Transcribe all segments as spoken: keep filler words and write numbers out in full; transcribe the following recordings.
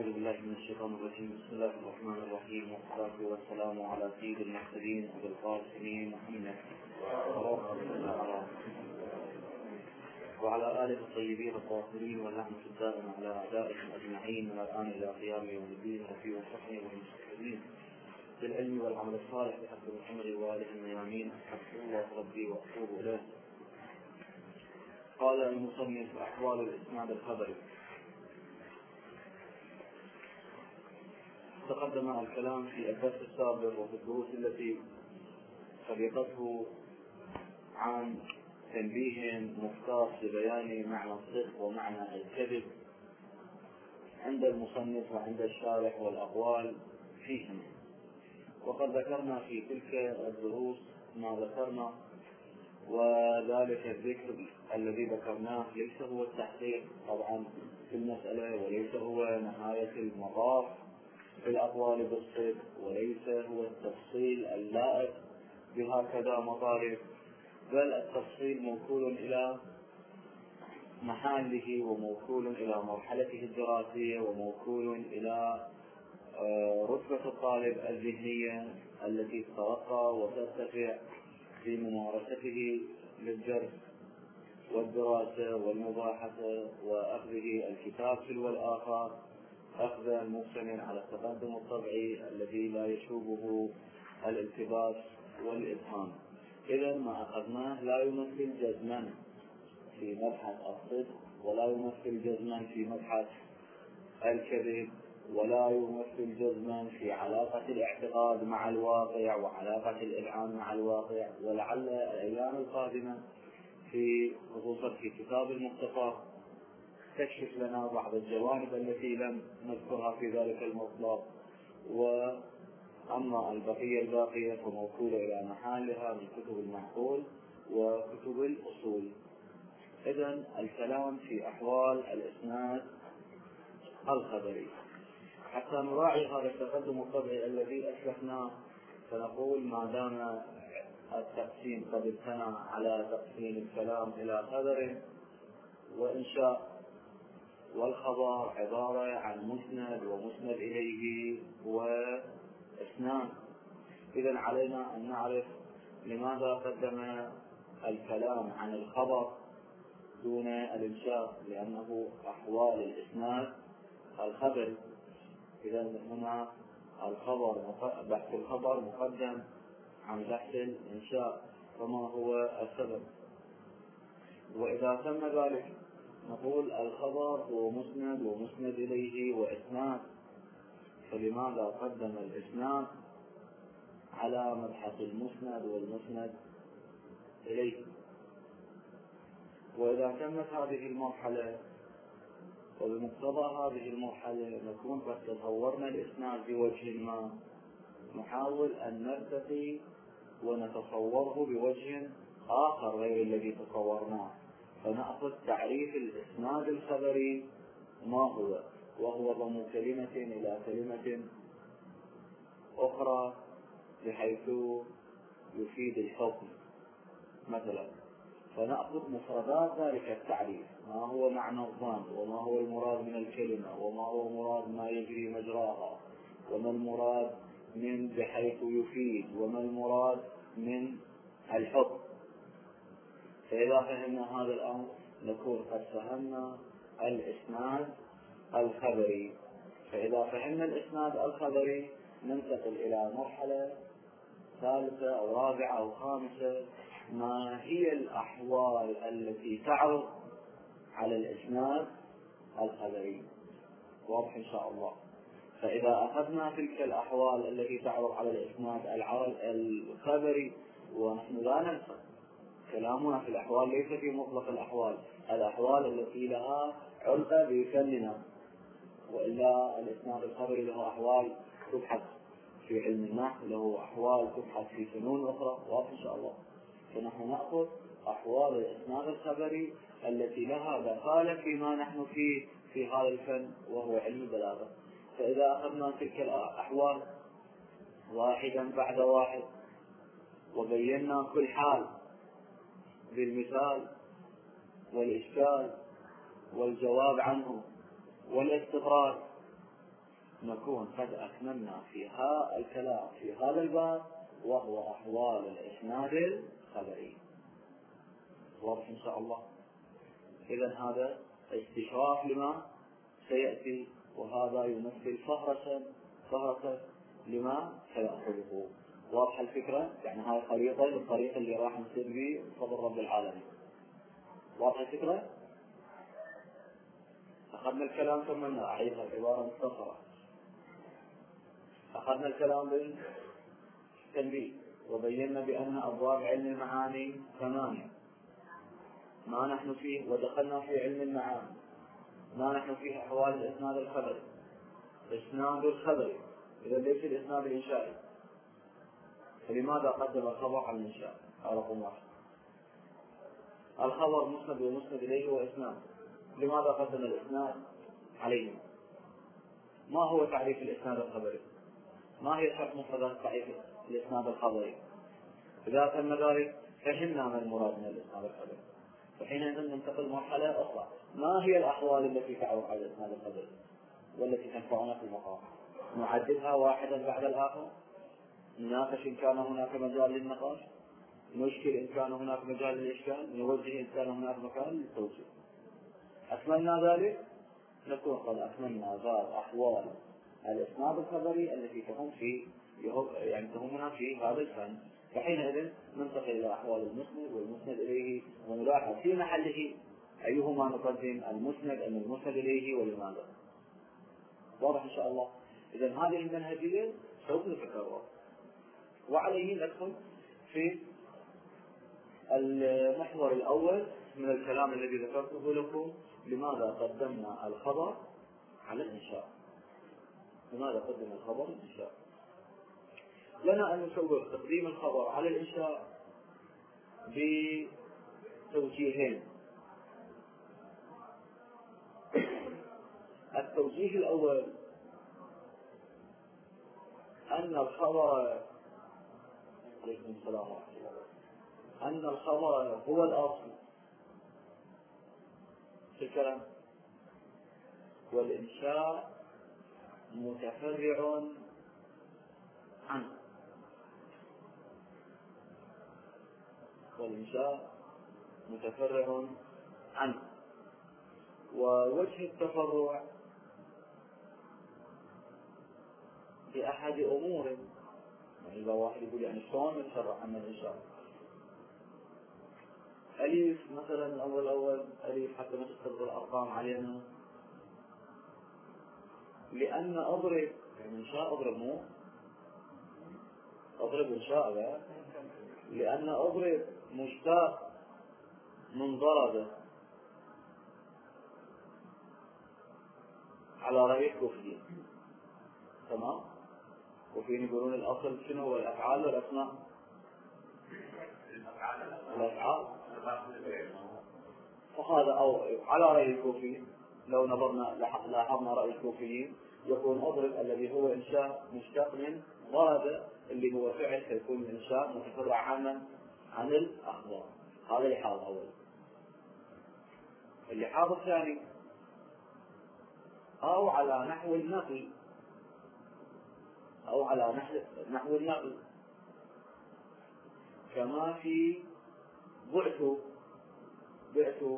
أعوذ بالله من الشيطان الرجيم. بسم الله الرحمن الرحيم، والصلاة والسلام على سيد المرسلين أبي القاسم محمد وعلى آله الطيبين الطاهرين، واللعنة الدائمة على أعدائهم أجمعين من الآن إلى قيام يوم الدين، وفي وصحبه والمستقيمين بالعلم والعمل الصالح بحسب محمد وآله الميامين. حسبي الله ربي وأتوب إليه. قال المصنف: أحوال الإسناد الخبري. تقدم الكلام في الدرس السابق وفي الدروس التي سبقته عن تنبيه مختص لبيان معنى الصدق ومعنى الكذب عند المصنف وعند الشارح والأقوال فيهم. وقد ذكرنا في تلك الدروس ما ذكرنا، وذلك الذكر الذي ذكرناه ليس هو التحقيق طبعا في المسألة، وليس هو نهاية المطاف في الأقوال بالصدق، وليس هو التفصيل اللائق بهكذا مطالب، بل التفصيل موكول إلى محله وموكول إلى مرحلته الدراسية وموكول إلى رتبة الطالب الذهنية التي تترقى وترتفع في ممارسته للدرس والدراسة والمباحثة وأخذه الكتاب تلو الآخر أخذا مقتنع على التقدم الطبيعي الذي لا يشوبه الالتباس والإبهام. إذا ما أخذناه لا يمثل جزما في مبحث الصدق، ولا يمثل جزما في مبحث الكذب، ولا يمثل جزما في علاقة الاعتقاد مع الواقع وعلاقة الإلعام مع الواقع. ولعل الأيام القادمة في خصوصا في كتاب المختصر تكشف لنا بعض الجوانب التي لم نذكرها في ذلك المطلب، وأما البقية الباقية فموكولة إلى محلها من كتب المعقول وكتب الأصول. إذن الكلام في أحوال الإسناد الخبري. حتى نراعي هذا التقدم الطبيعي الذي أسلفناه، فنقول ما دام التقسيم قد ابتنى على تقسيم الكلام إلى خبر وإنشاء، والخبر عبارة عن مسند ومسند إليه وإسناد، إذن علينا أن نعرف لماذا قدم الكلام عن الخبر دون الإنشاء، لأنه أحوال الإسناد الخبري. إذن هنا الخبر بحث الخبر مقدم عن بحث الإنشاء، فما هو السبب؟ وإذا تم ذلك نقول الخبر هو مسند ومسند إليه وإسناد، فلماذا قدم الإسناد على مبحث المسند والمسند إليه؟ وإذا تمت هذه المرحلة وبمقتضى هذه المرحلة نكون قد تصورنا الإسناد بوجه ما، نحاول أن نرتقي ونتصوره بوجه آخر غير الذي تصورناه، فنأخذ تعريف الإسناد الخبري ما هو، وهو ضم كلمة إلى كلمة أخرى بحيث يفيد الحكم مثلا، فنأخذ مفردات ذلك التعريف، ما هو معنى الظن، وما هو المراد من الكلمة، وما هو مراد ما يجري مجراها، وما المراد من بحيث يفيد، وما المراد من الحكم. فإذا فهمنا هذا الأمر نكون قد فهمنا الإسناد الخبري. فإذا فهمنا الإسناد الخبري ننتقل إلى مرحلة ثالثة أو رابعة أو خامسة، ما هي الأحوال التي تعرض على الإسناد الخبري. واضح إن شاء الله. فإذا أخذنا تلك الأحوال التي تعرض على الإسناد الخبري، ونحن لا ننسى كلامنا في الأحوال ليس في مطلق الأحوال، الأحوال التي لها علقة بفننا، وإلا الإسناد الخبري له أحوال تبحث في علم النحو، له أحوال تبحث في فنون أخرى. واضح إن شاء الله. فنحن نأخذ أحوال الإسناد الخبري التي لها دخالة فيما نحن فيه في هذا الفن وهو علم البلاغة. فإذا أخذنا تلك الأحوال واحدا بعد واحد وبينا كل حال بالمثال والإشكال والجواب عنه والاستطراد نكون قد أكملنا في هذا الكلام في هذا الباب، وهو أحوال الإسناد الخبري. واضح إن شاء الله. إذن هذا استشراف لما سيأتي، وهذا يمثل فهرسا فهرسا لما سيأخذه. واضح الفكرة؟ يعني هاي خريطة للطريق اللي راح نسير به بفضل رب العالمين. واضح الفكرة؟ أخذنا الكلام ثم أعيدها عبارة مختصرة. أخذنا الكلام بالتنبيه وبينا بأن أبواب علم المعاني ثمانية ما نحن فيه، ودخلنا في علم المعاني ما نحن فيه أحوال الإسناد الخبري. إسناد الخبري إذا ليس الإسناد الإنشائي، فلماذا قدم الخبر على الإنشاء؟ هذا رقم واحد. الخبر مسند ومسند إليه وإسناد، لماذا قدم الإسناد عليه؟ ما هو تعريف الإسناد الخبري؟ ما هي شرط مفردات تعريف الإسناد الخبري؟ إذا تم ذلك فهمنا ما المراد من الإسناد الخبري، فحينئذ ننتقل مرحلة أخرى. ما هي الأحوال التي تعرض على الإسناد الخبري والتي تنفعنا في المقام؟ نعددها واحدا بعد الآخر، نناقش إن كان هناك مجال للنقاش، نشكل إن كان هناك مجال للإشكال، نوجه إن كان هناك مكان للتوجيه. أكملنا ذلك نكون قد أكملنا باب أحوال الإسناد الخبري التي تهم في يعني تهمنا في هذا الفن. فحينئذ ننتقل إلى أحوال المسند والمسند إليه، ونلاحظ في محله أيهما نقدم، المسند أم المسند إليه، ولماذا. واضح إن شاء الله. إذن هذه المنهجية سوف نتكرر، وعليه ندخل في المحور الأول من الكلام الذي ذكرته لكم. لماذا قدمنا الخبر على الإنشاء؟ لماذا قدم الخبر الإنشاء؟ لنا أن نصور تقديم الخبر على الإنشاء بتوجيهين. التوجيه الأول أن الخبر عليكم السلام ورحمة الله أن الخبر هو الأصل في الكلام، والإنشاء متفرع عنه. والإنشاء متفرع عنه ووجه التفرع بأحد أمور. يعني إذا واحد يقول يعني شلون نتفرع عن الإنشاء؟ أليف مثلا الأول أول أليف حتى ما تستخدم الأرقام علينا، لأن أضرب يعني إنشاء أضرب مو أضرب إنشاء لا، لأن أضرب مشتاق من ضرب على رأي الكوفيين. تمام؟ الكوفيين يقولون الأصل شنو هو؟ الأفعال والأسماء. الأفعال. فهذا أو على رأي الكوفيين لو نظرنا لاحظنا رأي الكوفيين يكون أضرب الذي هو إنشاء مشتق من ضرب اللي هو فعل، فيكون الإنشاء متفرع عن عن الأخبار. هذا لحاظ أول. اللحاظ الثاني أو على نحو النقل أو على نحو نحو النقل كما في بعثوا بعثوا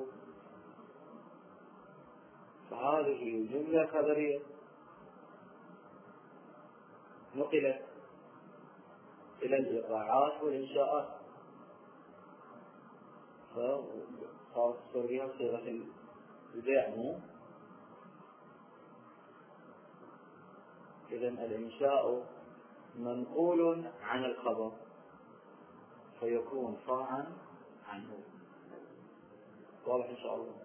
فهذه جملة خبرية نقلت إلى الإيقاعات والإنشاءات، فصارت بها صيغة البيع. إذن الإنشاء منقول عن الخبر فيكون فرعا عنه. واضح إن شاء الله.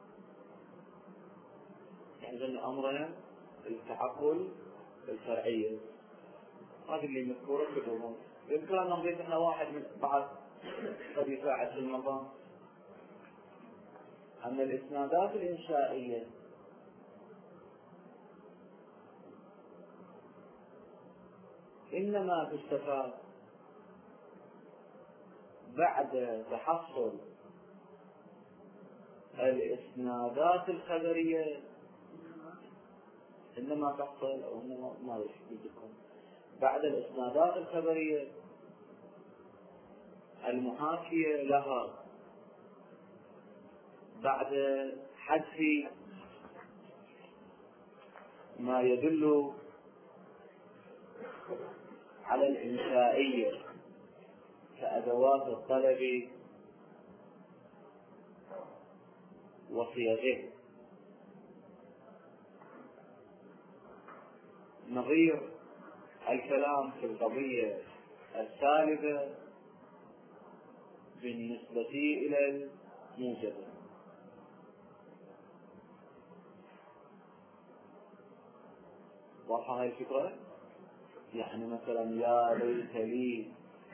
يعني إذن أمرنا التعقل الفرعية هذه اللي مذكورة في الأمور. بإمكاننا نضيف إحنا واحد من بعض قد يساعد في النظام، أن الإسنادات الإنشائية إنما تستفاد بعد تحصل الإسنادات الخبرية إنما تحصل أو إنما ما يشبهكم. بعد الإسنادات الخبرية المحاكية لها، بعد حذف ما يدل على الإنشائية كأدوات الطلب وصيغه، نظير الكلام في القضية السالبة بالنسبة إلى الموجبة. واضحة هاي الفكرة؟ يعني مثلا يا ليت لي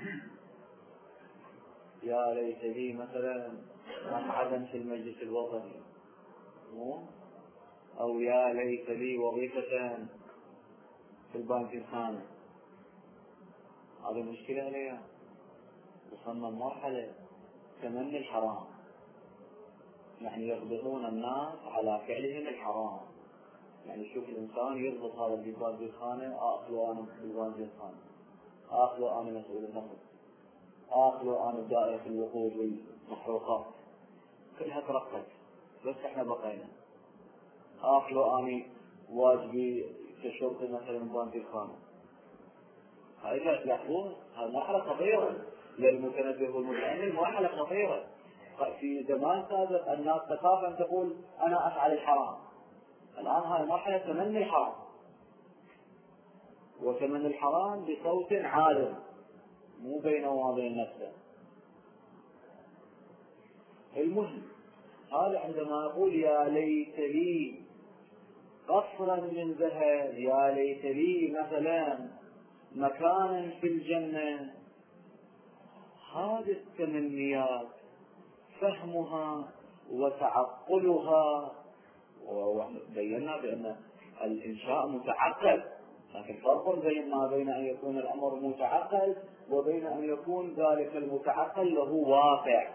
يا ليت لي مثلا مقعدا في المجلس الوطني، أو يا ليت لي وظيفة في البنك الخامس. هذه مشكلة عليها. وصلنا مرحلة تمني الحرام، يعني يغضبون الناس على فعلهم الحرام. يعني شوف الإنسان يضبط هذا البنك الخانة، آخذه أنا بالبنك الخانة، آخذه أنا مسؤول النقد، آخذه أنا دائرة الوقود والمحروقات، كلها ترقت بس احنا بقينا. آخذه أنا واجبي كشرطي مثلا بنك الخانة. هاي لا تلاحظون هاي مرحلة خطيرة للمتنبه والمتأمل، مرحلة خطيرة. في زمان سابق الناس تخاف أن تقول أنا أفعل الحرام، الآن هاي مرحلة تمني الحرام، وتمني الحرام بصوت عالٍ مو بينه وبين نفسه. المهم هذا عندما يقول يا ليت لي قصرا من ذهب، يا ليت لي مثلا مكانا في الجنة، هذه التمنيات فهمها وتعقلها، وبينا بأن الإنشاء متعقل، لكن فرق بين ما بين أن يكون الأمر متعقل وبين أن يكون ذلك المتعقل له واقع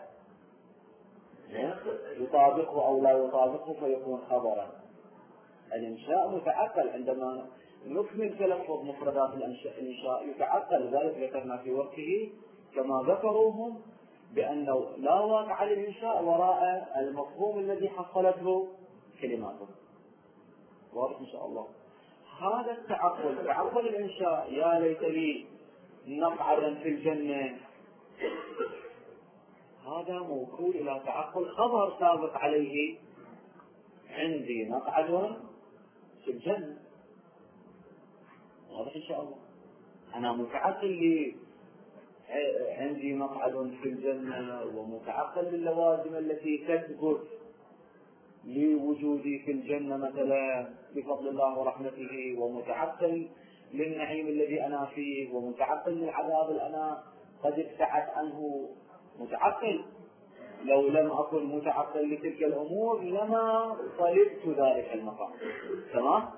يطابقه أو لا يطابقه فيكون خبرا. الإنشاء متعقل، عندما نكمل تلفظ مفردات الإنشاء يتعقل، ذلك ذكرنا في وقته كما ذكروهم بأنه لا واقع للإنشاء وراء المفهوم الذي حصلته كلماته. واضح إن شاء الله. هذا التعقل، تعقل الإنشاء يا ليت لي مقعدا في الجنة، هذا موكول إلى تعقل خبر سابق عليه عندي مقعد في الجنة. واضح إن شاء الله. أنا متعقل لي عندي مقعد في الجنة، ومتعقل للوازم التي تثبت لوجودي في الجنة مثلا بفضل الله ورحمته، ومتعقل للنعيم الذي أنا فيه، ومتعقل للعذاب اللي أنا قد ابتعدت عنه. متعقل. لو لم أكن متعقل لتلك الأمور لما طلبت ذلك المقام. تمام؟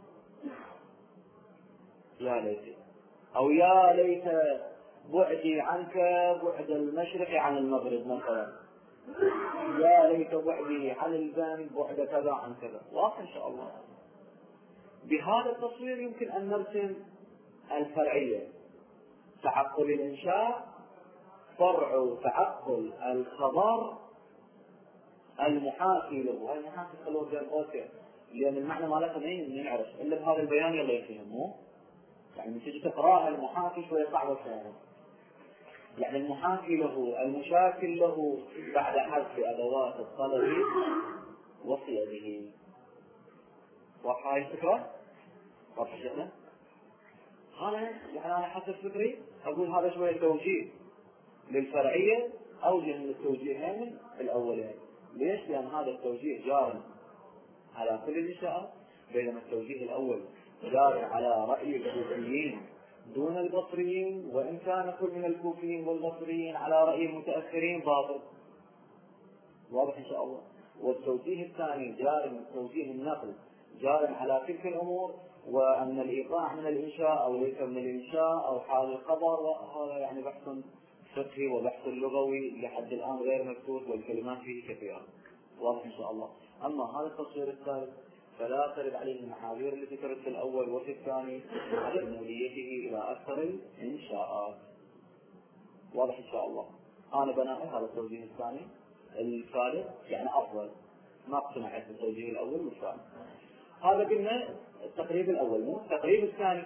يا ليت، أو يا ليت بعدي عنك بعد المشرق عن المغرب مثلا، يا ليت بعدي عن الذنب بعد كذا عن كذا. واضح إن شاء الله. بهذا التصوير يمكن أن نرسم الفرعية. تعقل الإنشاء فرع تعقل الخبر المحاكي له. هاي المحاكي خلوه بين قوسين، لأن المعنى مالتها ما نعرف إلا بهذا البيان يلا يفهموه. يعني تجي تقرأها المحاكي شوية صعبة فهمه. يعني المحاكي له المشاكل له بعد حذف أدوات الطلب وصيغه. واضحة هاي الفكرة؟ واضحة شكلها؟ هذا يعني أنا حسب فكري أقول هذا شوية توجيه للفرعية، أوجه من التوجيهين الأولين. ليش؟ لأن هذا التوجيه جار على كل الإنشاءات، بينما التوجيه الأول جار على رأي الكوفيين دون البصريين، وإن كان كل من الكوفيين والبصريين على رأي المتأخرين باطل. واضح إن شاء الله. والتوجيه الثاني جار من توجيه النقل جار على تلك الأمور، وأن الإيقاع من الإنشاء أو ليس من الإنشاء أو حال الخبر، وهذا يعني بحث فقهي وبحث لغوي لحد الآن غير مكتوب، والكلمات فيه كثيرة. واضح إن شاء الله. أما هذا التصوير الثالث فلا ترد عليه المحاذير التي ترد في الأول وفي الثاني على شموليته إلى أكثر الإنشاءات. واضح إن شاء الله. أنا بناء هذا التوجيه الثاني الثالث يعني أفضل، ما اقتنعت بالتوجيه الأول والثاني. هذا قلنا التقريب الأول، مو التقريب الثاني.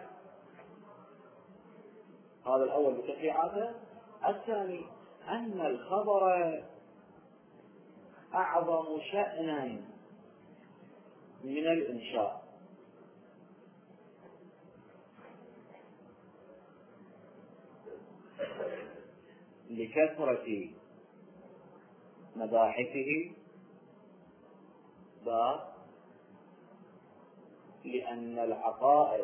هذا الأول بتفريعاته. الثاني أن الخبر أعظم شأنا من الإنشاء، لكثرة مباحثه، بل لأن العقائد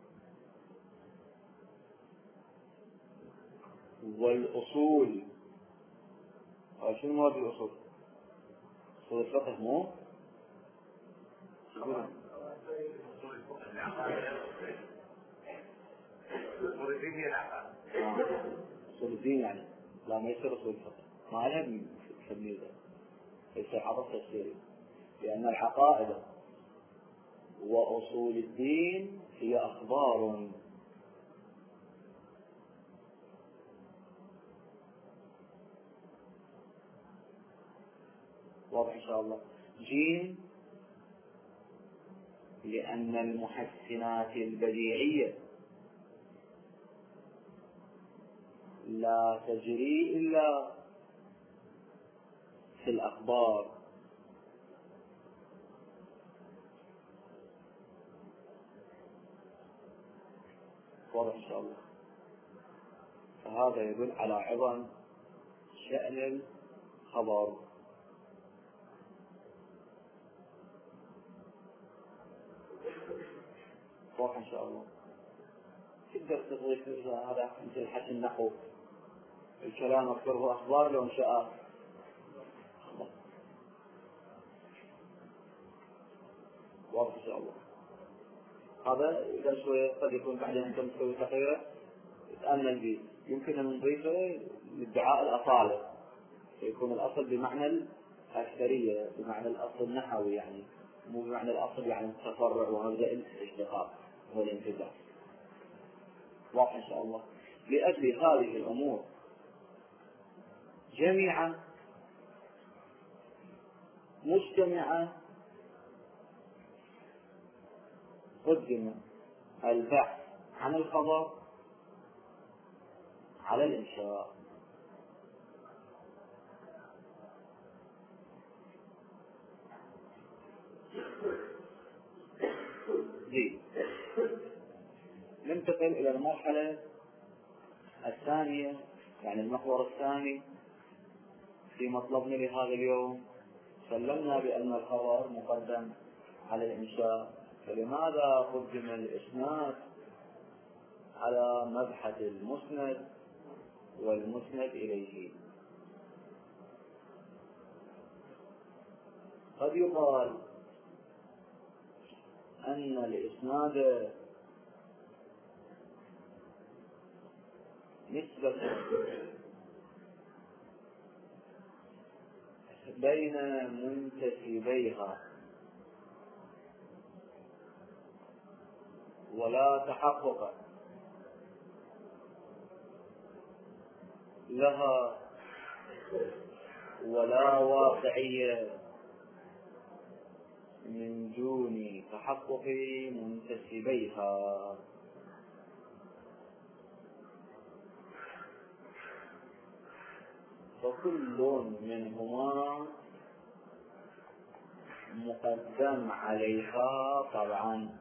والأصول، أو شنو مراد الأصول؟ أصول الفقه مو؟ أصول الدين يعني، لا ما يصير أصول الفقه، ما لها تسميه ذا، يصير عرض تفسيري. لأن العقائد وأصول الدين هي أخبار واضح إن شاء الله. جيم لأن المحسنات البديعية لا تجري إلا في الأخبار، واضح إن شاء الله. فهذا يدل على عظم شأن الخبر. واضح إن شاء الله. تقدر تضيف هذا مثل حكي النحو، الكلام أكثره أخبار لو إنشاءات. واضح إن شاء الله. هذا إذا شوية قد يكون بعدين أنت تسوي تغييره تأمل به، يمكن أن نضيفه لادعاء الأصالة، يكون الأصل بمعنى الأكثرية، بمعنى الأصل النحوي يعني، مو بمعنى الأصل يعني التفرع ومبدأ الاشتقاق والانتزاع. واضح إن شاء الله. لأجل هذه الأمور جميعا مجتمعة قدم البحث عن الخبر على الإنشاء. دي ننتقل إلى المرحلة الثانية، يعني المحور الثاني في مطلبنا لهذا اليوم. سلمنا بأن الخبر مقدم على الإنشاء، فلماذا قدم الإسناد على مبحث المسند والمسند إليه؟ قد يقال أن الإسناد نسبة بين منتسبيها ولا تحقق لها ولا واقعية من دون تحقق منتسبيها. فكل منهما مقدم عليها طبعا،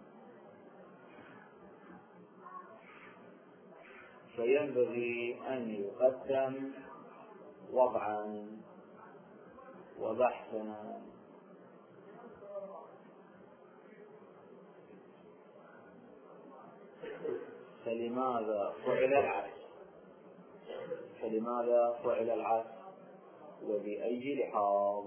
فينبغي أن يقدم وضعا وبحثا. فلماذا فعل العكس؟ فلماذا فعل العكس وبأي لحاظ؟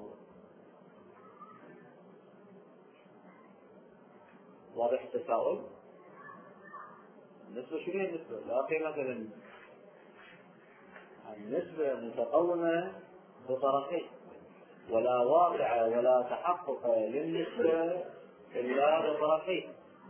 واضح التساؤل؟ النسبة شنو هي النسبة؟ لا قيمة مثلا النسبة متقومة بطرفين، ولا واقع ولا تحقق للنسبة إلا بعد طرفيه.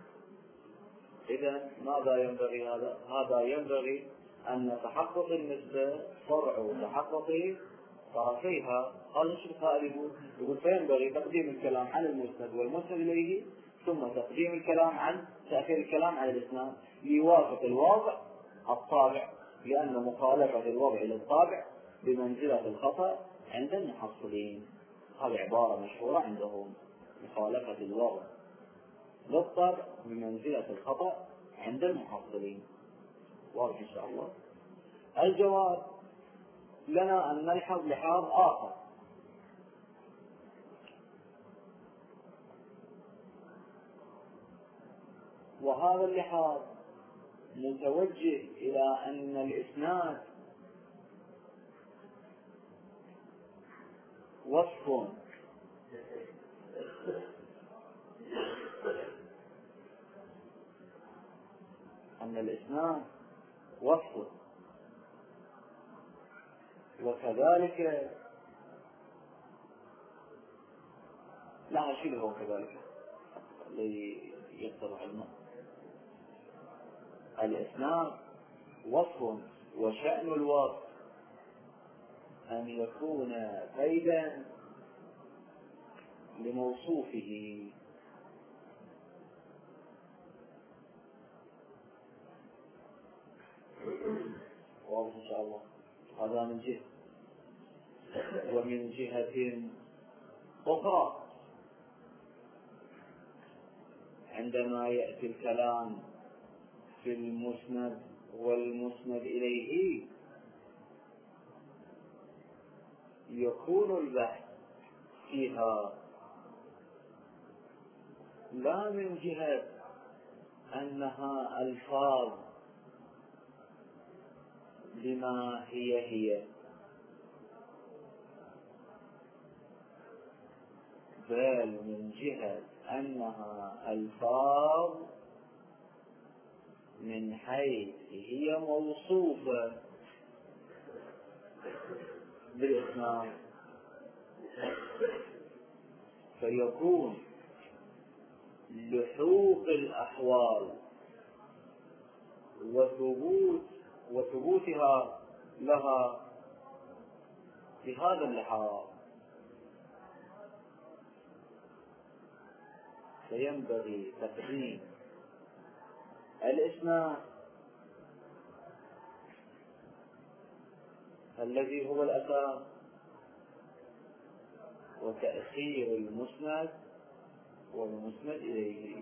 إذا ماذا ينبغي؟ هذا هذا ينبغي أن تحقق النسبة فرع تحقق طرفيها. هذا شو القائل يقول؟ يقول فينبغي تقديم الكلام عن المسند والمسند إليه، ثم تقديم الكلام عن تأخير الكلام عن الإسناد ليوافق الواقع الطابع، لأن مخالفة الوضع للطابع بمنزلة الخطأ عند المحصلين. هذه عبارة مشهورة عندهم، مخالفة الوضع للطابع بمنزلة الخطأ عند المحصلين. واضح إن شاء الله. الجواب لنا أن نلحظ لحاظ آخر، وهذا اللحاظ متوجه إلى أن الإسناد وصف أن الإسناد وصف، وكذلك لا أشيله هو كذلك ليتضح الماء. الإسناد وصف، وشأن الوصف أن يكون قيدا لموصوفه. واضح إن شاء الله. هذا من جهة. ومن جهة أخرى عندما يأتي الكلام في المسند والمسند إليه يكون البحث فيها لا من جهة أنها ألفاظ بما هي هي، بل من جهة أنها ألفاظ من حيث هي موصوفة بالإسناد، فيكون لحوق الأحوال وثبوت وثبوتها لها بهذا اللحاظ. فينبغي تقديم الإسناد الذي هو الأساس، وتأخير المسند والمسند إليه.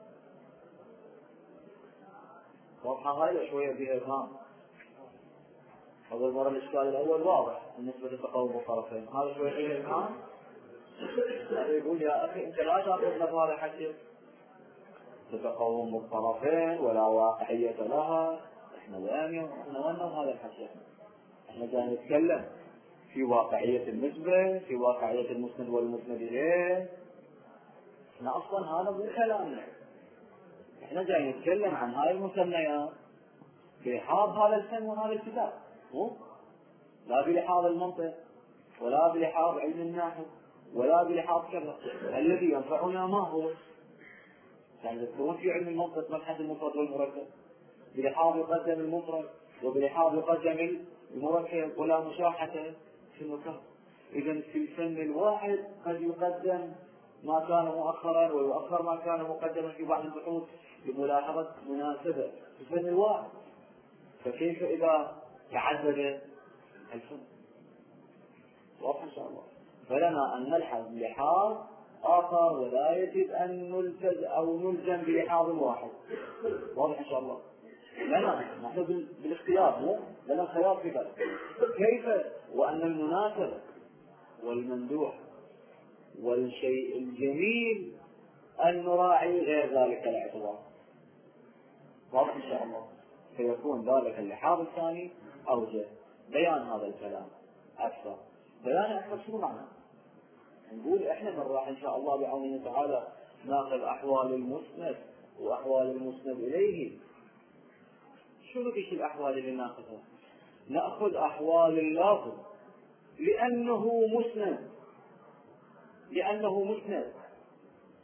واضحة هاي شوية بها إبهام. أول مرة الإشكال الأول واضح بالنسبة لتقوم الطرفين، هذا شوية بها إبهام. يقول يا أخي أنت لا تأخذ لهذا الحديث تتقوم الطرفين ولا واقعية لها. إحنا الآن إحنا ونم هذا الحديث، إحنا جاي نتكلم في واقعية النسبة، في واقعية المسند والمسند إليه. إحنا أصلا هذا مو كلامنا، إحنا جاي نتكلم عن هاي المسميات بلحاظ هذا الفن وهذا الكتاب، مو لا بلحاظ المنطق ولا بلحاظ علم النحو ولا بلحاظ كذا. الذي ينفعنا ما هو؟ يعني تكون في علم المنطق مبحث المفرد والمركب، بلحاظ يقدم المفرد وبلحاظ يقدم المركب ولا مشاحة في المكان. إذا في الفن الواحد قد يقدم ما كان مؤخرا ويؤخر ما كان مقدما في بعض البحوث لملاحظة مناسبة في الفن الواحد، فكيف إذا تعدد الفن؟ واضح إن شاء الله. فلنا أن نلحظ بلحاظ آخر ولا يجب أن نلتزم أو نلزم بلحاظ واحد. واضح إن شاء الله. لنا نحن بالاختيار، مو لنا خيار في ذلك. كيف وأن المناسب والمندوح والشيء الجميل أن نراعي غير ذلك الاعتبار. واضح إن شاء الله. فيكون ذلك اللحاظ الثاني أوجه بيان هذا الكلام أكثر. بيان أكثر شو معنى؟ نقول إحنا من راح إن شاء الله بعونه تعالى ناخذ أحوال المسند وأحوال المسند إليه. شو بكش الأحوال اللي ناخذها؟ نأخذ أحوال اللافظ لأنه مسند، لأنه مسند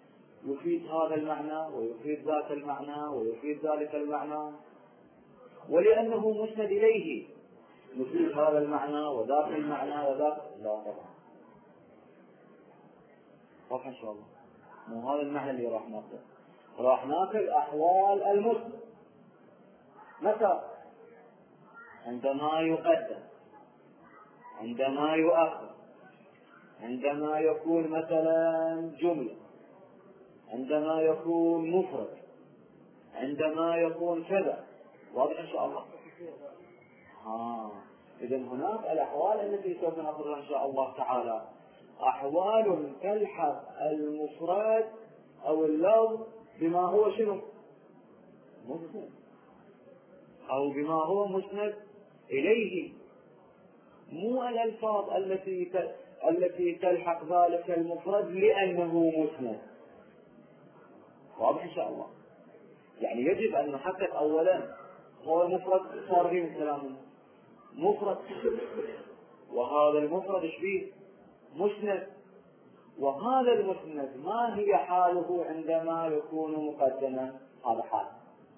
يفيد هذا المعنى ويفيد ذاك المعنى ويفيد ذلك المعنى، ولأنه مسند إليه يفيد هذا المعنى وذاك المعنى وذاك. لا طبعا، واضح إن شاء الله. مو هذا المعنى اللي راح ناخذه، راح ناخذ أحوال المسند. متى؟ عندما يقدم، عندما يؤخر، عندما يكون مثلا جملة، عندما يكون مفرد، عندما يكون كذا. واضح إن شاء الله. ها إذا هناك الأحوال التي سوف نذكرها إن شاء الله تعالى، أحوال تلحق المفرد أو اللفظ بما هو شنو؟ مسند، أو بما هو مسند إليه، مو الألفاظ التي التي تلحق ذلك المفرد لأنه مسند. واضح إن شاء الله. يعني يجب أن نحقق أولا هو المفرد صار فيه كلام مفرد، وهذا المفرد ايش فيه؟ مسند. وهذا المسند ما هي حاله عندما يكون مقدما؟ هذا حال.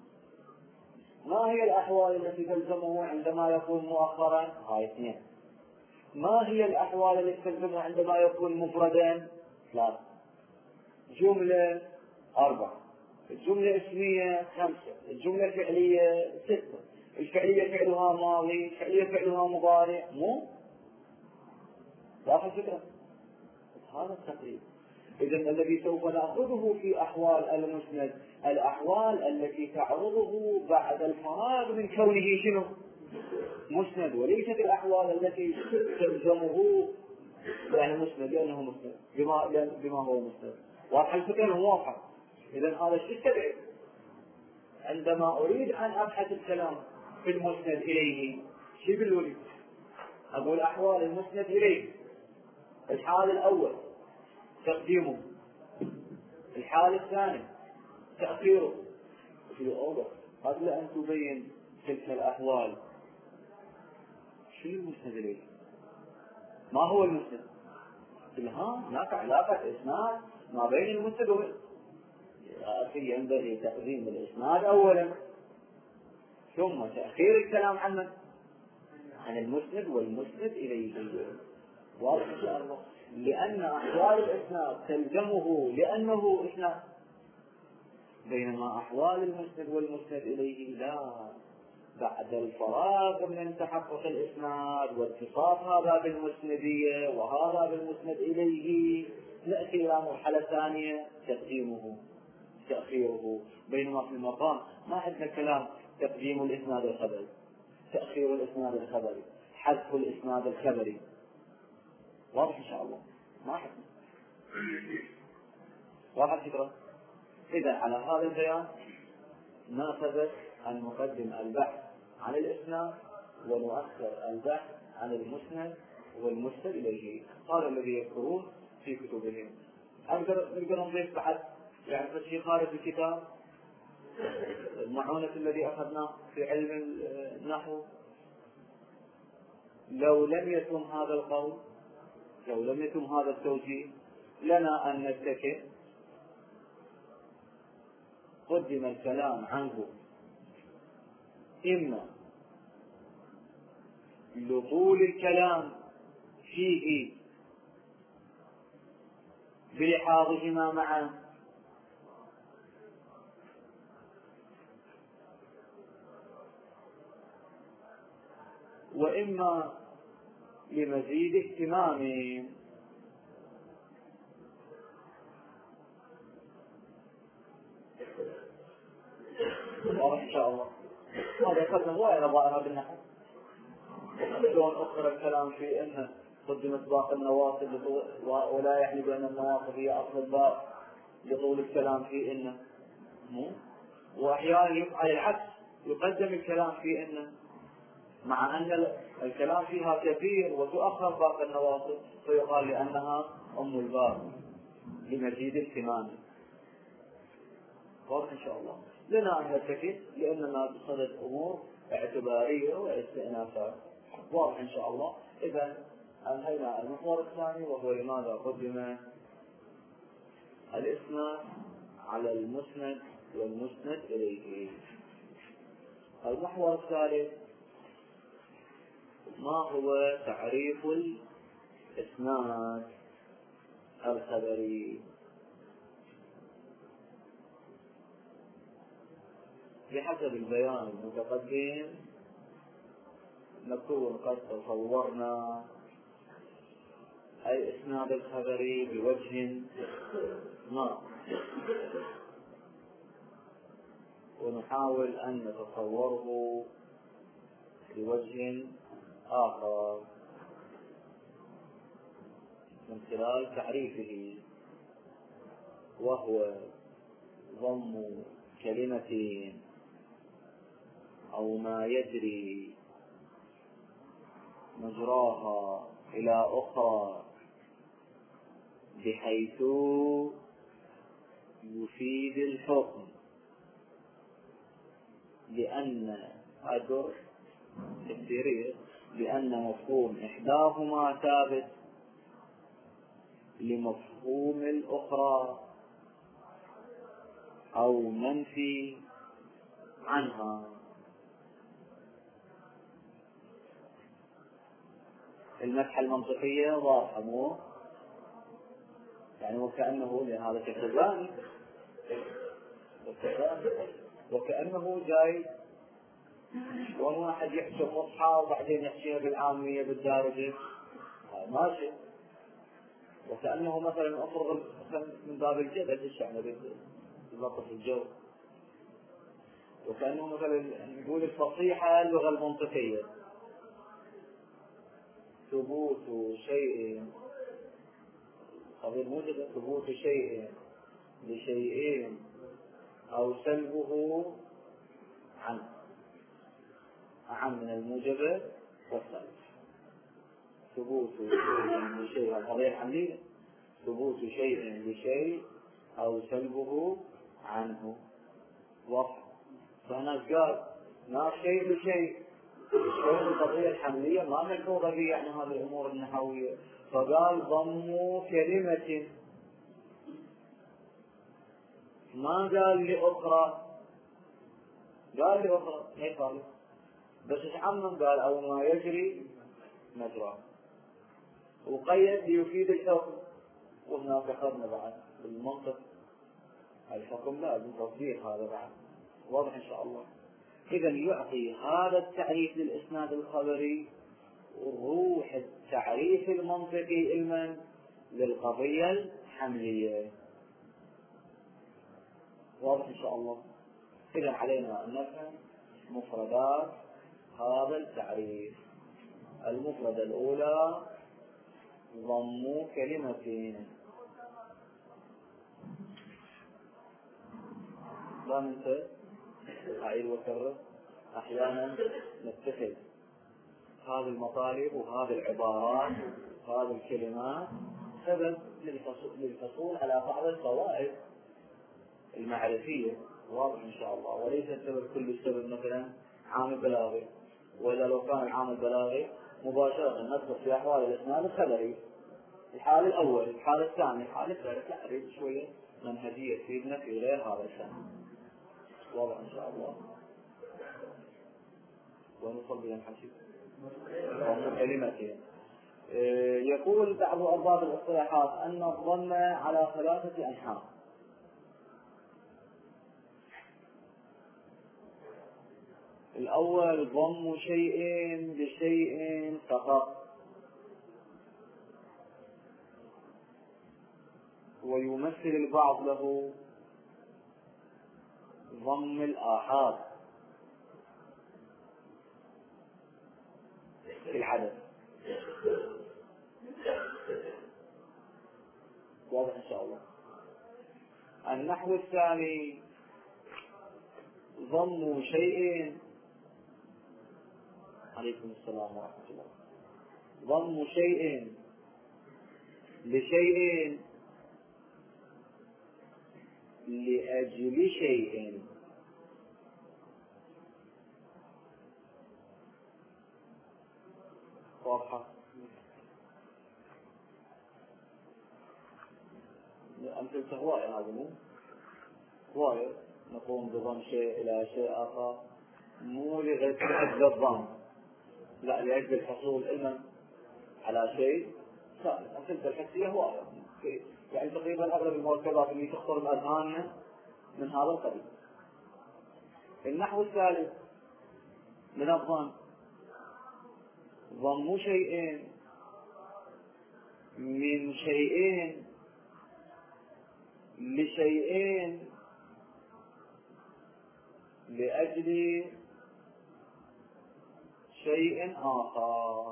ما هي الأحوال التي تلزمه عندما يكون مؤخرا؟ هاي اثنين. ما هي الأحوال التي تلزمه عندما يكون مفردا؟ ثلاثة. جملة أربعة، الجملة اسمية خمسة، الجملة الفعلية ستة، الفعلية فعلها ماضي، الفعلية فعلها مضارع. مو واضح الفكرة؟ هذا التقريب. إذا الذي سوف نأخذه في أحوال المسند الأحوال التي تعرضه بعد الفراغ من كونه شنو؟ مسند، وليست الأحوال التي تلزمه يعني مسند لأنه مسند بما, بما هو مسند. واضح الفكرة؟ واضح. إذا هذا الشيء يستبعد. عندما أريد أن أبحث الكلام في المسند إليه شيء بالولي أقول أحوال المسند إليه. الحال الأول تقديمه، الحال الثاني تأخيره. في أوضح قبل أن تبين تلك الأحوال شو المسند إليه؟ ما هو المسند؟ ها هناك علاقة إسناد ما بين المسند وبين أخي. ينبغي تقديم الإسناد أولا ثم تأخير الكلام عنه عن المسند والمسند إليه. واضح إن شاء الله. لأن أحوال الإسناد تلزمه لأنه إسناد، بينما أحوال المسند والمسند إليه لا. بعد الفراغ من تحقق الإسناد واتصاف هذا بالمسندية وهذا بالمسند إليه نأتي إلى مرحلة ثانية تقديمه تأخيره. بينما في المقام ما عندنا كلام تقديم الإسناد الخبري، تأخير الإسناد الخبري، حذف الإسناد الخبري. واضح إن شاء الله. ما حدنا. واضح الفكرة؟ إذا على هذا البيان ناخذ أن نقدم البحث عن الإسناد ونؤخر البحث عن المسند والمسند إليه. هذا الذي يذكرون في كتبهم. نقدر نضيف بعد يعني شيء خارج الكتاب. المعونة الذي أخذناه في علم النحو، لو لم يتم هذا القول، لو لم يتم هذا التوجيه، لنا أن نتكئ قدم الكلام عنه إما لطول الكلام فيه بلحاظهما معا، وإما لمزيد اهتمام. إن شاء الله هذا يقدم هواية نظائرها بالنحو. شلون أخر الكلام في أن قدمت باقي النواصب ولا يعني بأن النواصب هي أصل الباب لطول الكلام في إنه، وأحيانا يفعل العكس يقدم الكلام في إنه مع أن الكلام فيها كثير وتؤخر باقي النواصب فيقال لأنها أم الباب لمزيد اهتمام. واضح إن شاء الله. لنا أن نتكئ لأننا بصدد أمور اعتبارية واستئنافات. واضح إن شاء الله. إذا انهينا المحور الثاني وهو لماذا قدم الإسناد على المسند والمسند إليه. المحور الثالث ما هو تعريف الإسناد الخبري. بحسب البيان المتقدم نكون قد تصورنا الإسناد الخبري بوجه ما، ونحاول أن نتصوره بوجه آخر من خلال تعريفه، وهو ضم كلمة أو ما يجري مجراها إلى أخرى بحيث يفيد الحكم، لأن أدر تفسيرية لأن مفهوم إحداهما ثابت لمفهوم الأخرى أو منفي عنها. المسحة المنطقية واضحة مو يعني وكأنه لهذا كتبان وكأنه جاي واحد يحكي مصحى وبعدين يحكيها بالعامية بالدارجة ماشي، وكأنه مثلا أفرغ من باب الجبل ايش يعني بلطف الجو، وكأنه مثلا نقول الفصيحة اللغة المنطقية ثبوت شيء قبل موجب ثبوت شيء لشيئين أو سلبه عنه أعم من الموجب والسلب. ثبوت شيء لشيء القضية الحملية ثبوت شيء لشيء أو سلبه عنه وصف. فهنا قال ما شيء لشيء شيء القضية الحملية ما ملحوظة به يعني هذه الأمور النحوية، فقال ضموا كلمة ما قال لأخرى، قال لأخرى هي قال بس تعمم قال أو ما يجري مجرى وقيد ليفيد الحكم. وهنا ذكرنا بعد بالمنطق الحكم لازم تطبيق هذا بعد واضح إن شاء الله. إذا يعطي هذا التعريف للإسناد الخبري روح التعريف المنطقي علما للقضية الحملية واضح إن شاء الله. إذا علينا أن نفهم مفردات هذا التعريف. المفردة الأولى ضم كلمتين، لا ننسى أعيد وأكرر أحيانا نتخذ هذه المطالب وهذه العبارات وهذه الكلمات سبب للحصول على بعض الفوائد المعرفية واضح إن شاء الله، وليس السبب كل السبب مثلا عامل بلاغي، وإذا لو كان العامل بلاغي مباشرة ندخل في أحوال الإسناد الخبري الحال الأول الحال الثاني الحال الثالث، لا أريد شوية منهجية تفيدنا في غير هذا الشأن واضح إن شاء الله. ونصل بين الحشيد كلمتين. يقول بعض أرباب الاصطلاحات أن الضم على ثلاثة أنحاء. الأول ضم شيء بشيء فقط، ويمثل البعض له ضم الآحاد في العدد واضح إن شاء الله. النحو الثاني ضم شيء عليكم السلام ورحمة الله ضم شيء لشيء لأجل شيء. واضحة أمثلة هواية هذا مو هواية نقوم بضم شيء إلى شيء آخر مو لأجل الضم، لا لأجل الحصول علما على شيء ثالث. أمثلة الحسية هواية، يعني تقريبا أغلب المركبات اللي تخطر بأذهاننا من هذا القبيل. النحو الثالث من الضم، ضم شيئين من شيئين لشيئين لأجل شيء آخر.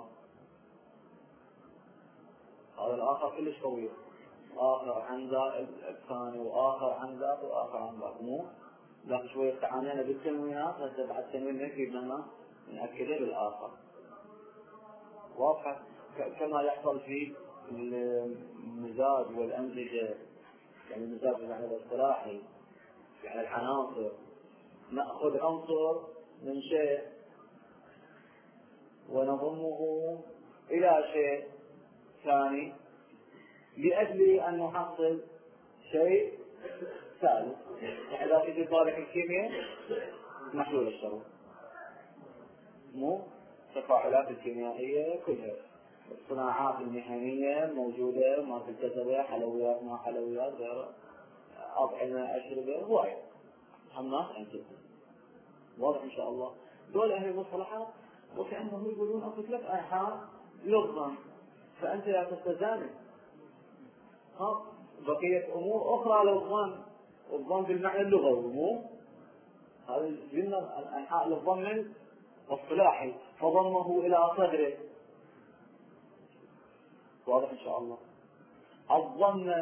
هذا الآخر كلش طويل، آخر عن ذا الثاني وآخر عن ذا وآخر عن ذا، مو لكن شوية تعانينا بالتنوينات، هسه بعد التنوين نكيد لنا نأكده بالآخر. واضحة كما يحصل في المزاج والأمزجة، يعني المزاج بالمعنى الاصطلاحي يعني العناصر، نأخذ عنصر من شيء ونضمه إلى شيء ثاني لأجل أن نحصل شيء ثالث. يعني إذا في ذلك الكيمياء محلول الشرط، مو التفاعلات الكيميائية كلها، الصناعات المهنية موجودة، ما في الكتبة، حلويات ما حلويات غيره، أطعمة أشربة هواية الناس عندهم. واضح إن شاء الله. دول أهل المصطلحات وكأنهم يقولون أكو ثلاث أنحاء للظن، فأنت لا تستزامن ها بقية أمور أخرى للظن، والظن بالمعنى اللغوي، مو هذا جنة الأنحاء للظن الصلاحي، فضمه إلى صدره. واضح إن شاء الله. الظن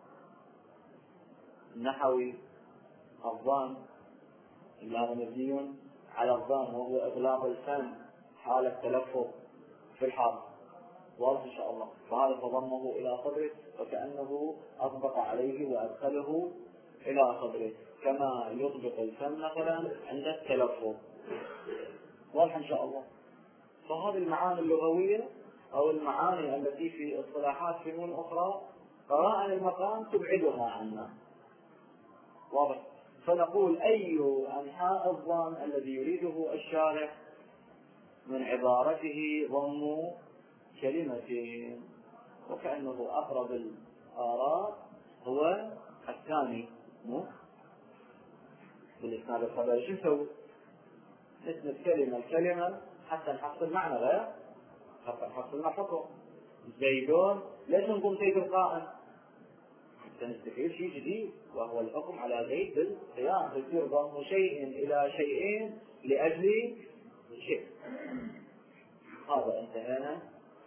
النحوي، الظن اللي هذا مبني على الظن وهو إغلاق الفم حال التلفظ في الحرف. واضح إن شاء الله. فهذا فضمه إلى صدره وكأنه أطبق عليه وأدخله إلى صدره كما يطبق الفم مثلا عند التلفظ. واضح إن شاء الله. فهذه المعاني اللغوية أو المعاني التي في اصطلاحات فنون أخرى قراءة المقام تبعدها عنا. واضح. فنقول أي أنحاء الظن الذي يريده الشارح من عبارته ضم كلمتين، وكأنه أقرب الآراء هو الثاني، مو بالإسناد الخبري. شو نسوي؟ نسند كلمة الكلمة حتى نحصل معنى غير، حتى نحصل معنى حكم. زيدون ليش نقوم زيد القائم؟ حتى نستفيد شيء جديد وهو الحكم على زيد بالقيام، فيصير ضم شيء إلى شيئين لأجل شيء. هذا انتهينا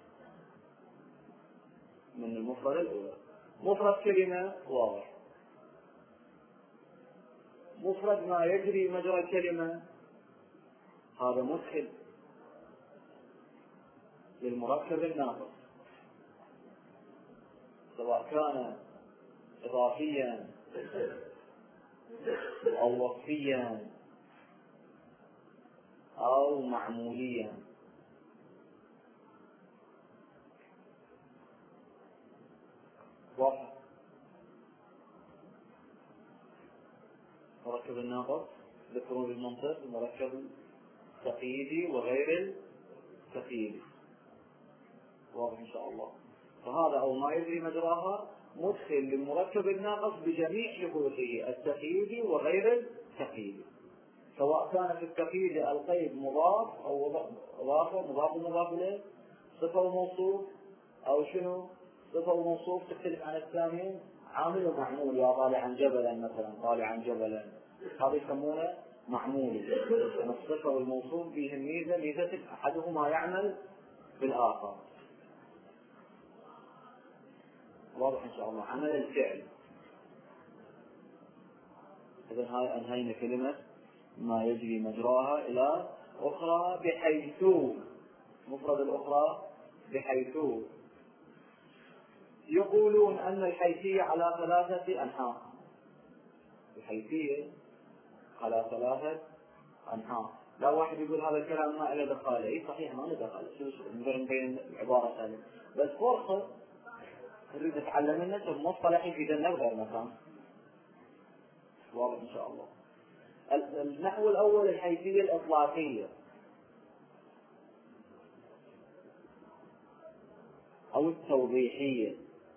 من المفرد الأولى. مفرد كلمة واضح. مفرد ما يجري مجرى الكلمة، هذا مدخل للمركب الناقص، سواء كان إضافيا أو وصفيا أو معموليا. واضح. مركب الناقص ذكروا بالمنطق المركب التقييدي وغير التقييدي. واضح إن شاء الله. فهذا أو ما يجري مجراها مدخل للمركب الناقص بجميع شروطه التقييدي وغير التقييدي، سواء كان في التقييد القيد مضاف أو إضافة مضاف ومضاف إليه، صفة وموصوف، أو شنو صفة وموصوف تختلف عن الثانيين، عامل ومعمول. يا طالعا جبلا مثلا، طالعا جبلا، هذا يسمونه معمول. الصفة والموصوف فيهم ميزة، ميزة أحدهما يعمل بالآخر. واضح إن شاء الله. عمل الفعل. إذن هاي أنهينا كلمة ما يجري مجراها إلى أخرى بحيث، مفرد الأخرى بحيث. يقولون أن الحيثية على ثلاثة أنحاء. الحيثية على ثلاثة أنحاء. لا واحد يقول هذا الكلام ما له دخل. إيه صحيح ما له دخل، شو شو نبين العبارة ثانية، بس فرصة نريد نتعلم منه ثم مصطلح يفيدنا بغير مكان. واضح إن شاء الله. النحو الأول الحيثية الإطلاقية أو التوضيحية،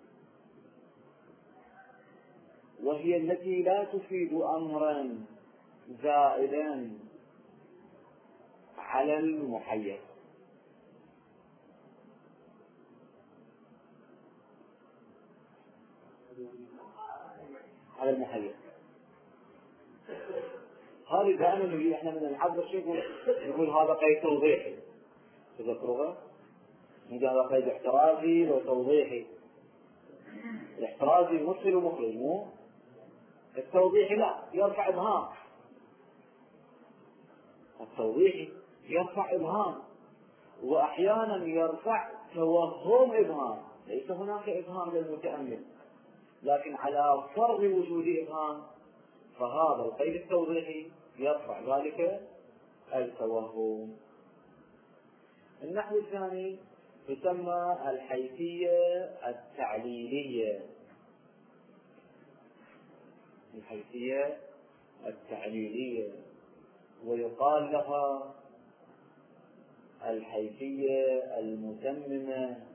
وهي التي لا تفيد أمرا زائدا على المحير. على المحير هذه دائما نقول احنا من الحظر شيء نقول هذا قيد توضيحي، تذكروها؟ نقول هذا قيد احترازي وتوضيحي. الاحترازي مصل ومخرج، مو التوضيحي لا يرفع إبهام. التوضيحي يرفع إبهام، وأحيانا يرفع توهم إبهام، ليس هناك إبهام للمتأمل لكن على فرض وجود إبهام فهذا القيد التوضيحي يرفع ذلك التوهم. النحو الثاني تسمى الحيثية التعليلية. الحيثية التعليلية ويقال لها الحيثية المتممة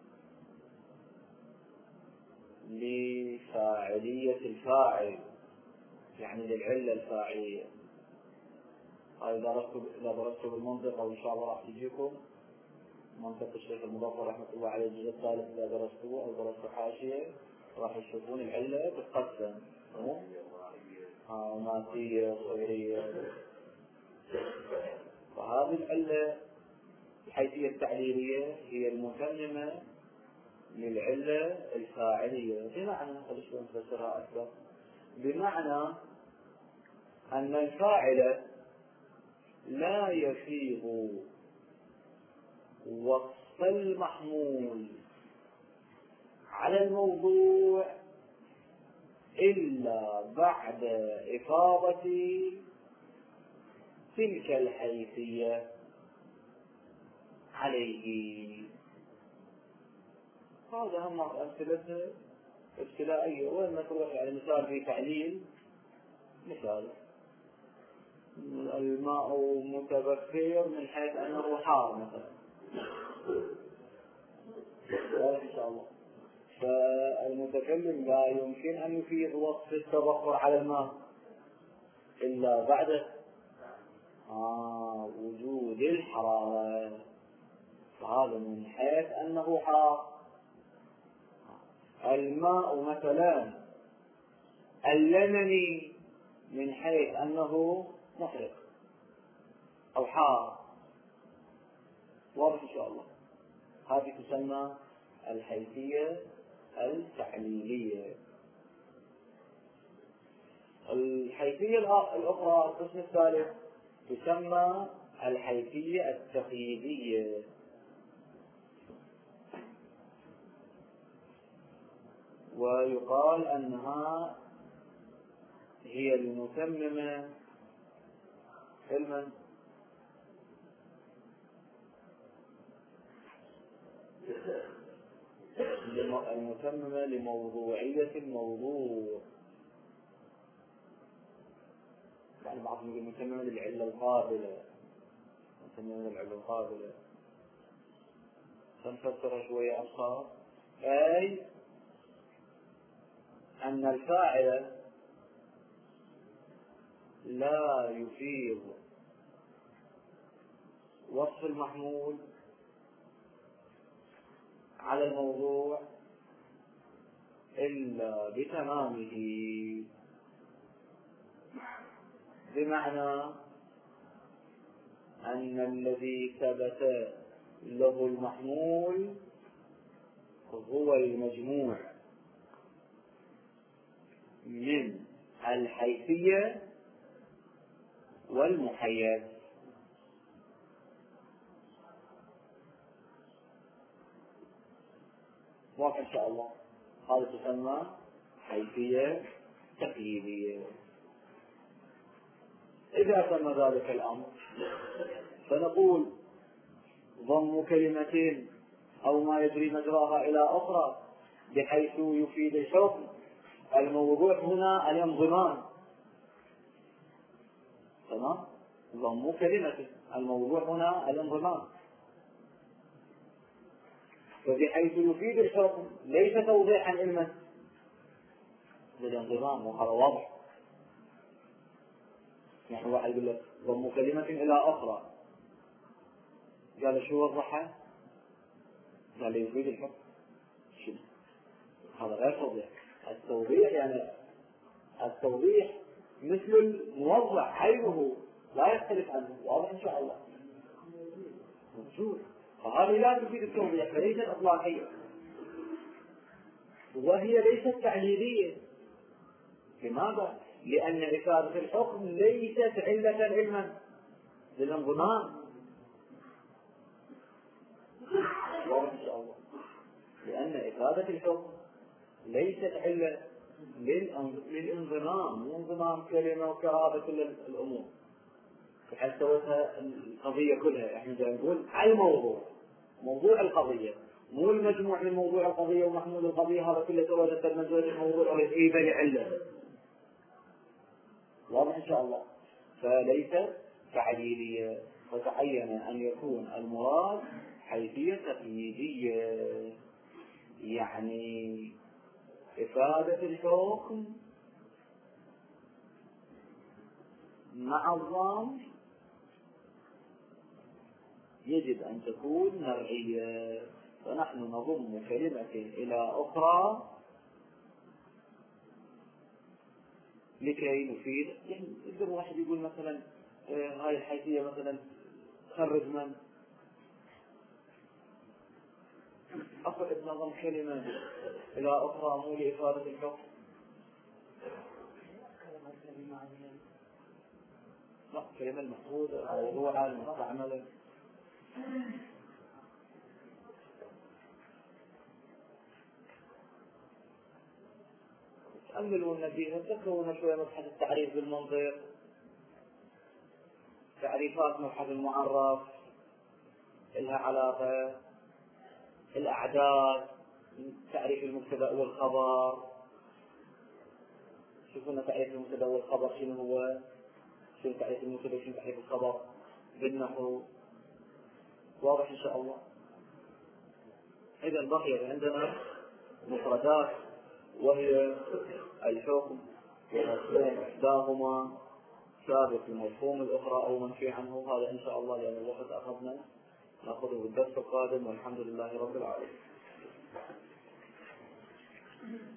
لفاعلية الفاعل، يعني للعلة الفاعلية. إذا درستوا بالمنطق أو إن شاء الله راح تجيكم منطق الشيخ المظفر رحمة الله عليه الجزء الثالث، إذا درستوه أو درستوا حاشية راح تشوفون العلة تتقسم ماسية صغيرية. فهذه العلة الحيثية التعليلية هي المتممة للعلة الفاعلية، بمعنى خلينا نفسرها أكثر، بمعنى أن الفاعل لا يفيض وصف المحمول على الموضوع إلا بعد إفاضة تلك الحيثية عليه. هذا هم أمثلة ابتدائية. وين ما تروح يعني مثال في تعليل، مثال الماء متبخر من حيث أنه حار مثلا، إن شاء الله. فالمتكلم لا يمكن أن يفيد وصف التبخر على الماء إلا بعد آه وجود الحرارة، فهذا من حيث أنه حار. الماء مثلا اللمني من حيث أنه محرق أو حار، واضح إن شاء الله. هذه تسمى الحيثية التعليلية. الحيثية الأخرى القسم الثالث تسمى الحيثية التقييدية. ويقال أنها هي المتممة علما المتممة لموضوعية الموضوع، يعني بعضهم يقول متممة للعلة القابلة، متممة للعلة القابلة. سنفسرها شوية أبسط، أي أن الفاعل لا يفيض وصف المحمول على الموضوع إلا بتمامه، بمعنى أن الذي ثبت له المحمول هو المجموع من الحيثية والمحيز. واضح إن شاء الله. هذا تسمى حيثية تقييدية. إذا تم ذلك الأمر فنقول ضم كلمتين أو ما يجري مجراها إلى أخرى بحيث يفيد الحكم. الموضوع هنا الانضمام، تمام؟ ضموا كلمته، الموضوع هنا الانضمام، فبحيث يفيد الحكم ليس توضيحا علما للانضمام، وهذا واضح. يعني واحد يقول لك ضم كلمة إلى أخرى، قال شو وضحها؟ قال يفيد الحكم. شنو؟ هذا غير توضيح. التوضيح يعني التوضيح مثل الموضح عينه لا يختلف عنه، واضح إن شاء الله موجود، فهذه لا تفيد التوضيح، فليست إطلاقية، وهي ليست تعليلية. لماذا؟ لأن إفادة الحكم ليست علة علما للانضمام، واضح إن شاء الله، لأن إفادة الحكم ليست علة للانضمام، لانضمام كلمة وكرابة كل الأمور، بحيث سوتها القضية كلها. احنا جاي نقول على الموضوع، موضوع القضية، مو المجموع من موضوع القضية ومحمول القضية، هذا كله سوته المنزوج الموضوع والإيبة لعلة، واضح إن شاء الله. فليس تعليلية، فتعين أن يكون المراد حيثية تقييدية، يعني إفادة الحكم مع الضم يجب أن تكون مرعية، فنحن نضم كلمة إلى أخرى لكي نفيد. يعني يقدر واحد يقول مثلا آه هاي الحيثية مثلا خرج من أخذ نظم كلمة إلى أخرى مو لإفادة الحكم، لا، كلمة المفروضة موضوعة المستعملة. تأملوا النبي، تذكرون شوية مبحث التعريف بالمنطق، تعريفات مبحث المعرف لها علاقة، الأعداد، تعريف المبتدأ والخبر، شوفونا تعريف المبتدأ والخبر شنو هو، شنو تعريف المبتدأ وشنو تعريف الخبر بالنحو، واضح إن شاء الله. إذا بقي عندنا مفردات، وهي الحكم والمفهوم، إحداهما ثابت المفهوم الأخرى أو منفي عنه. هذا إن شاء الله لأن الوقت أخذنا نأخذه بالدرس القادم، والحمد لله رب العالمين.